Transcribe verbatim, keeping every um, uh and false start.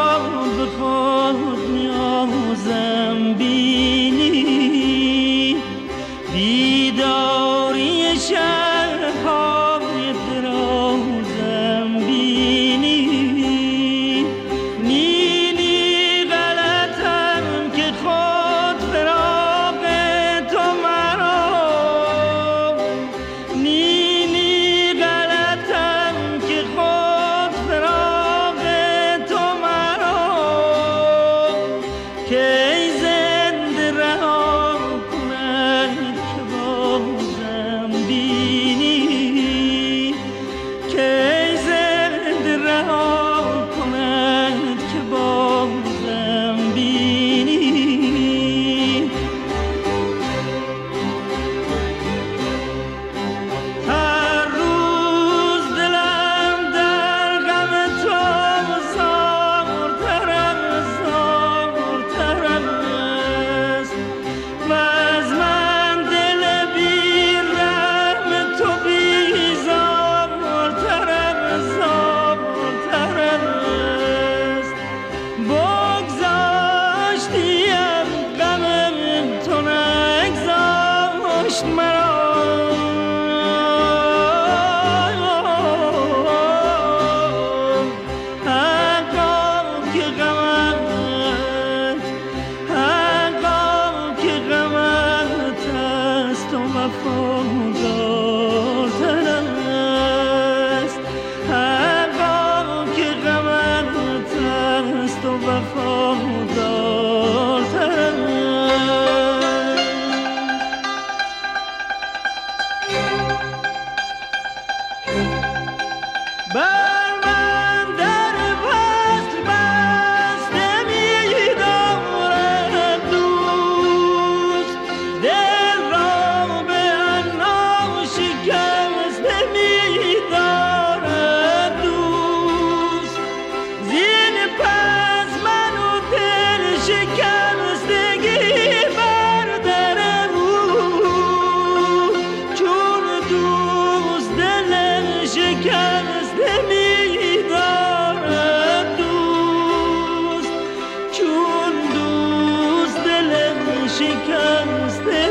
به خود نیازم بینی، بیداری شب‌های درازم بینی. نی نی غلطم که خود فراق تو مرا، نی نی غلطم که خود فراق تو مرا، که ای زنده رها کند که بازم بینی، که ای زنده رها کند که بازم بینی. هر روز دلم در غم تو زارتر است، زارتر است، و از من دل بی رحم تو بیزارتر است، زارتر است. بگذاشتیم غم تو نگذاشت مرا، حقا که غمت، حقا که غمت است و وفادارتر است، حقا که غمت است و وفادارتر است. بر من در وصل بسته می‌دارد دوست، دل را به عنا شکسته می‌دارد دوست. زین پس من و دل شکستگی بر در او، چون دوست دل شکسته می‌دارد دوست، چون دوست دل شکسته